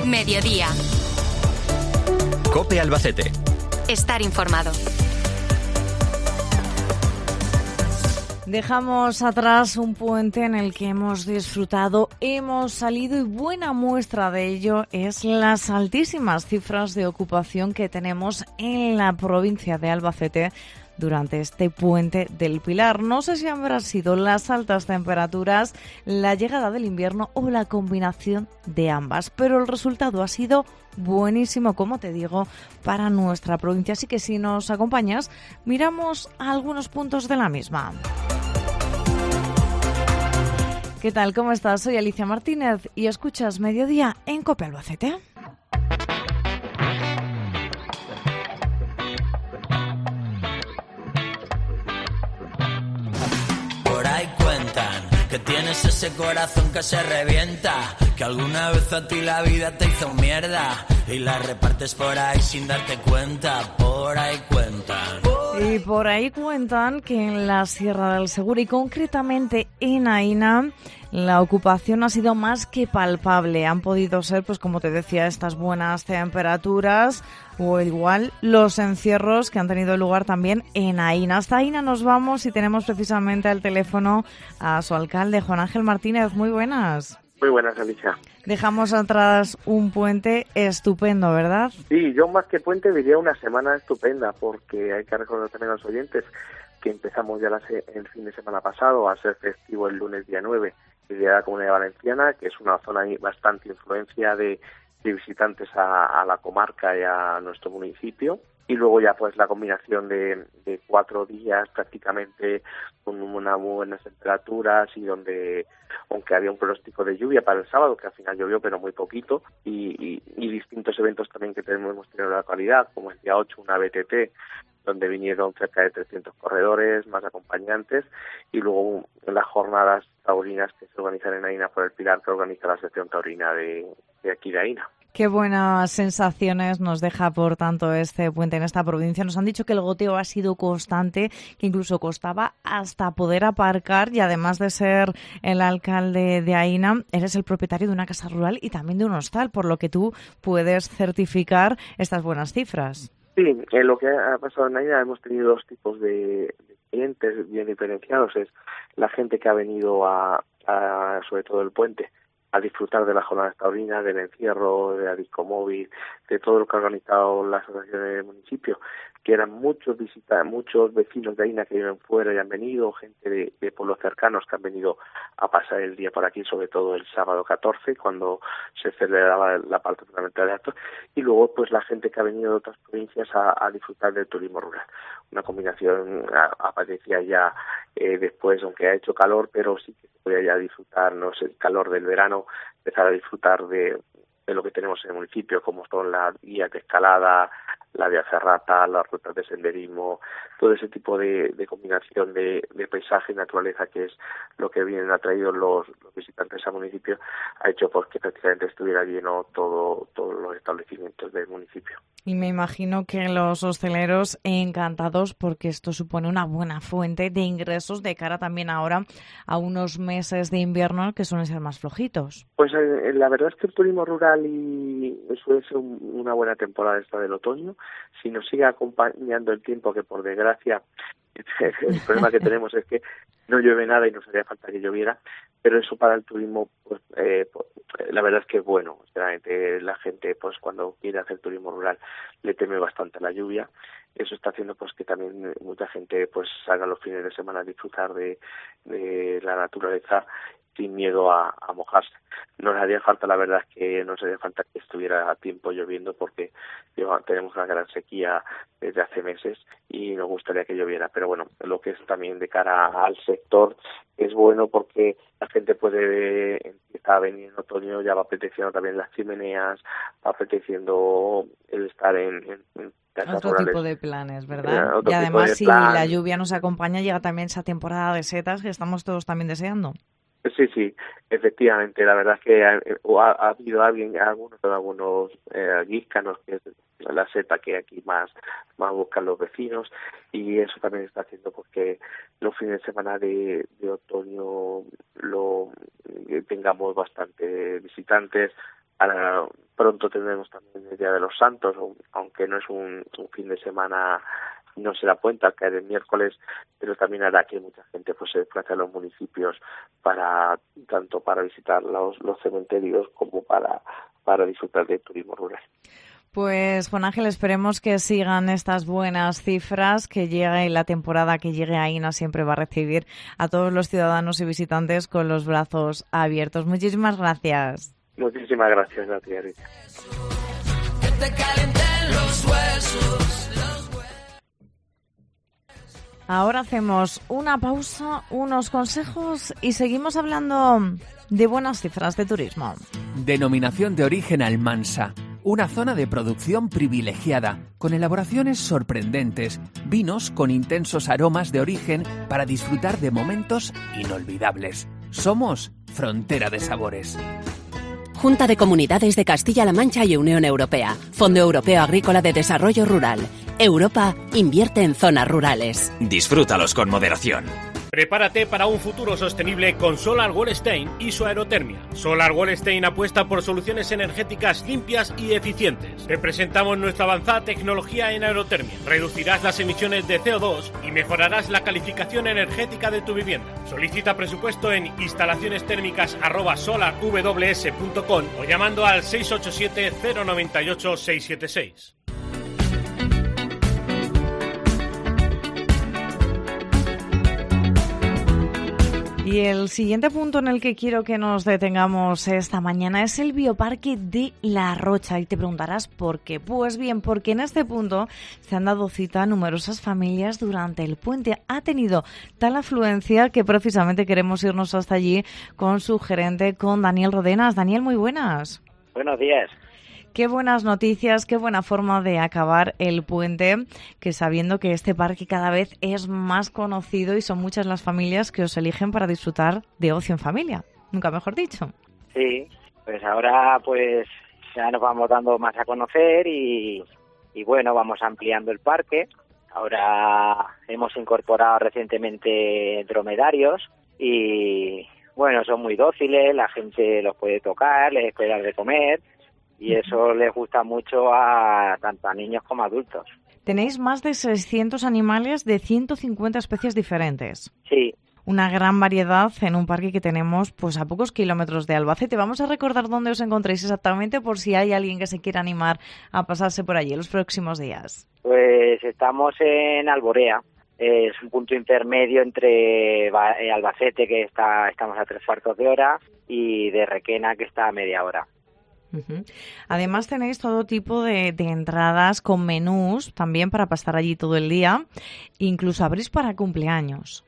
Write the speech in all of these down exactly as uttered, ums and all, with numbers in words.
Mediodía. COPE Albacete. Estar informado. Dejamos atrás un puente en el que hemos disfrutado, hemos salido y buena muestra de ello es las altísimas cifras de ocupación que tenemos en la provincia de Albacete durante este puente del Pilar. No sé si habrán sido las altas temperaturas, la llegada del invierno o la combinación de ambas, pero el resultado ha sido buenísimo, como te digo, para nuestra provincia. Así que si nos acompañas, miramos algunos puntos de la misma. ¿Qué tal? ¿Cómo estás? Soy Alicia Martínez y escuchas Mediodía en COPE Albacete. Por ahí cuentan que tienes ese corazón que se revienta, que alguna vez a ti la vida te hizo mierda y la repartes por ahí sin darte cuenta. Por ahí cuentan. Y por ahí cuentan que en la Sierra del Segura y concretamente en Aina la ocupación ha sido más que palpable. Han podido ser, pues como te decía, estas buenas temperaturas o igual los encierros que han tenido lugar también en Aina. Hasta Aina nos vamos y tenemos precisamente al teléfono a su alcalde, Juan Ángel Martínez. Muy buenas. Muy buenas, Alicia. Dejamos atrás un puente estupendo, ¿verdad? Sí, yo más que puente diría una semana estupenda, porque hay que recordar también a los oyentes que empezamos ya la se- el fin de semana pasado a ser festivo el lunes día nueve, el día de la Comunidad Valenciana, que es una zona bastante influencia de, de visitantes a, a la comarca y a nuestro municipio. Y luego ya pues la combinación de, de cuatro días prácticamente con unas buenas temperaturas y donde, aunque había un pronóstico de lluvia para el sábado, que al final llovió pero muy poquito, y, y, y distintos eventos también que tenemos hemos tenido en la localidad, como el día ocho, una B T T, donde vinieron cerca de trescientos corredores, más acompañantes, y luego las jornadas taurinas que se organizan en Aina por el Pilar, que organiza la sección taurina de, de aquí de Aina. Qué buenas sensaciones nos deja, por tanto, este puente en esta provincia. Nos han dicho que el goteo ha sido constante, que incluso costaba hasta poder aparcar, y además de ser el alcalde de Aina, eres el propietario de una casa rural y también de un hostal, por lo que tú puedes certificar estas buenas cifras. Sí, en lo que ha pasado en Aina hemos tenido dos tipos de, de clientes bien diferenciados. Es la gente que ha venido a, a sobre todo el puente, a disfrutar de las jornadas taurinas, del encierro, de la disco móvil, de todo lo que ha organizado la asociación del municipio, que eran muchos visitantes, muchos vecinos de Aina que viven fuera y han venido, gente de, de pueblos cercanos que han venido a pasar el día por aquí, sobre todo el sábado catorce, cuando se celebraba la parte fundamental de actos, y luego pues la gente que ha venido de otras provincias a, a disfrutar del turismo rural. Una combinación a, aparecía ya eh, después, aunque ha hecho calor, pero sí que se podía ya disfrutar, no sé, el calor del verano, empezar a disfrutar de, de lo que tenemos en el municipio, como son las guías de escalada, la vía ferrata, las rutas de senderismo, todo ese tipo de, de combinación de, de paisaje y naturaleza, que es lo que vienen atraído los, los visitantes al municipio, ha hecho pues que prácticamente estuviera lleno todo todos los establecimientos del municipio. Y me imagino que los hosteleros encantados, porque esto supone una buena fuente de ingresos de cara también ahora a unos meses de invierno que suelen ser más flojitos. Pues eh, la verdad es que el turismo rural y suele ser un, una buena temporada esta del otoño. Si nos sigue acompañando el tiempo, que por desgracia el problema que tenemos es que no llueve nada y nos haría falta que lloviera, pero eso para el turismo, pues, eh, pues la verdad es que es bueno. Sinceramente, la gente, pues cuando quiere hacer turismo rural, le teme bastante a la lluvia. Eso está haciendo pues que también mucha gente pues salga los fines de semana a disfrutar de, de la naturaleza sin miedo a, a mojarse. Nos haría falta, la verdad es que nos haría falta que estuviera a tiempo lloviendo, porque lleva, tenemos una gran sequía desde hace meses y nos gustaría que lloviera. Pero bueno, lo que es también de cara al sector es bueno, porque la gente puede, empieza a venir en otoño, ya va apeteciendo también las chimeneas, va apeteciendo el estar en, en, en casas Otro rurales. tipo de planes, ¿verdad? Eh, y además, si plan. la lluvia nos acompaña, llega también esa temporada de setas que estamos todos también deseando. Sí, sí, efectivamente. La verdad es que ha, ha, ha habido alguien, algunos, algunos eh, guíscanos, que es la seta que aquí más, más buscan los vecinos, y eso también está haciendo porque los fines de semana de, de otoño lo tengamos bastante visitantes. Ahora, pronto tendremos también el Día de los Santos, aunque no es un, un fin de semana, no será puente al caer el miércoles, pero también hará que mucha gente pues se desplace a los municipios para tanto para visitar los, los cementerios como para, para disfrutar del turismo rural. Pues Juan Ángel, esperemos que sigan estas buenas cifras, que llegue la temporada, que llegue AINA, siempre va a recibir a todos los ciudadanos y visitantes con los brazos abiertos. Muchísimas gracias. Muchísimas gracias a ti, Rita. Que te calienten los huesos. Ahora hacemos una pausa, unos consejos y seguimos hablando de buenas cifras de turismo. Denominación de origen Almansa. Una zona de producción privilegiada, con elaboraciones sorprendentes, vinos con intensos aromas de origen para disfrutar de momentos inolvidables. Somos Frontera de Sabores. Junta de Comunidades de Castilla-La Mancha y Unión Europea. Fondo Europeo Agrícola de Desarrollo Rural. Europa invierte en zonas rurales. Disfrútalos con moderación. Prepárate para un futuro sostenible con Solar Wallstein y su aerotermia. Solar Wallstein apuesta por soluciones energéticas limpias y eficientes. Te presentamos nuestra avanzada tecnología en aerotermia. Reducirás las emisiones de C O dos y mejorarás la calificación energética de tu vivienda. Solicita presupuesto en instalacionestérmicas arroba solarws punto com o llamando al seis ocho siete cero nueve ocho seis siete seis. Y el siguiente punto en el que quiero que nos detengamos esta mañana es el Bioparque de La Rocha. Y te preguntarás por qué. Pues bien, porque en este punto se han dado cita a numerosas familias durante el puente. Ha tenido tal afluencia que precisamente queremos irnos hasta allí con su gerente, con Daniel Rodenas. Daniel, muy buenas. Buenos días. Qué buenas noticias, qué buena forma de acabar el puente, que sabiendo que este parque cada vez es más conocido y son muchas las familias que os eligen para disfrutar de ocio en familia. Nunca mejor dicho. Sí, pues ahora pues ya nos vamos dando más a conocer y, y bueno, vamos ampliando el parque. Ahora hemos incorporado recientemente dromedarios y bueno, son muy dóciles, la gente los puede tocar, les puede dar de comer. Y eso les gusta mucho a tanto a niños como a adultos. Tenéis más de seiscientos animales de ciento cincuenta especies diferentes. Sí. Una gran variedad en un parque que tenemos pues a pocos kilómetros de Albacete. Vamos a recordar dónde os encontráis exactamente por si hay alguien que se quiera animar a pasarse por allí en los próximos días. Pues estamos en Alborea. Es un punto intermedio entre Albacete, que está estamos a tres cuartos de hora, y de Requena, que está a media hora. Uh-huh. Además tenéis todo tipo de, de entradas con menús también para pasar allí todo el día. Incluso abrís para cumpleaños.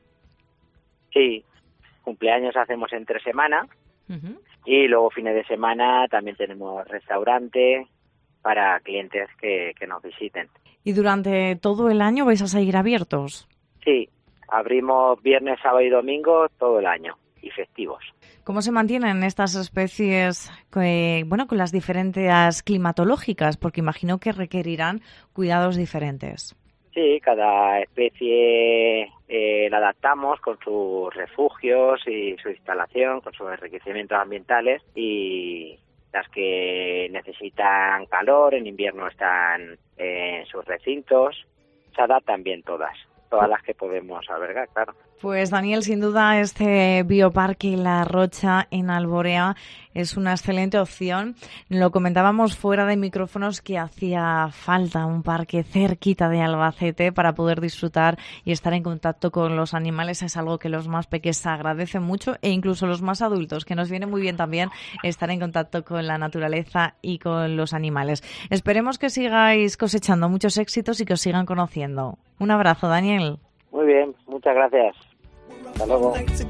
Sí, cumpleaños hacemos entre semana. Uh-huh. Y luego fines de semana también tenemos restaurante para clientes que, que nos visiten. ¿Y durante todo el año vais a seguir abiertos? Sí, abrimos viernes, sábado y domingo todo el año y festivos. ¿Cómo se mantienen estas especies eh, bueno, con las diferentes climatológicas? Porque imagino que requerirán cuidados diferentes. Sí, cada especie eh, la adaptamos con sus refugios y su instalación, con sus enriquecimientos ambientales, y las que necesitan calor en invierno están en sus recintos. Se adaptan bien todas, todas las que podemos albergar, claro. Pues Daniel, sin duda este Bioparque La Rocha en Alborea es una excelente opción. Lo comentábamos fuera de micrófonos que hacía falta un parque cerquita de Albacete para poder disfrutar y estar en contacto con los animales. Es algo que los más pequeños agradecen mucho, e incluso los más adultos, que nos viene muy bien también estar en contacto con la naturaleza y con los animales. Esperemos que sigáis cosechando muchos éxitos y que os sigan conociendo. Un abrazo, Daniel. Muy bien, muchas gracias. Hasta luego.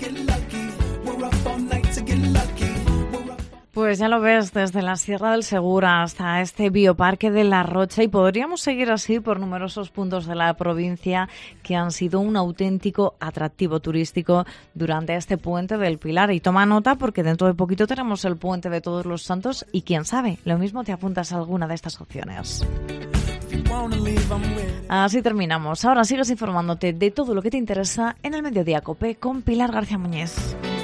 Pues ya lo ves, desde la Sierra del Segura hasta este Bioparque de La Rocha, y podríamos seguir así por numerosos puntos de la provincia que han sido un auténtico atractivo turístico durante este puente del Pilar. Y toma nota, porque dentro de poquito tenemos el puente de Todos los Santos y quién sabe, lo mismo te apuntas a alguna de estas opciones. Así terminamos. Ahora sigues informándote de todo lo que te interesa en el Mediodía COPE con Pilar García Muñiz.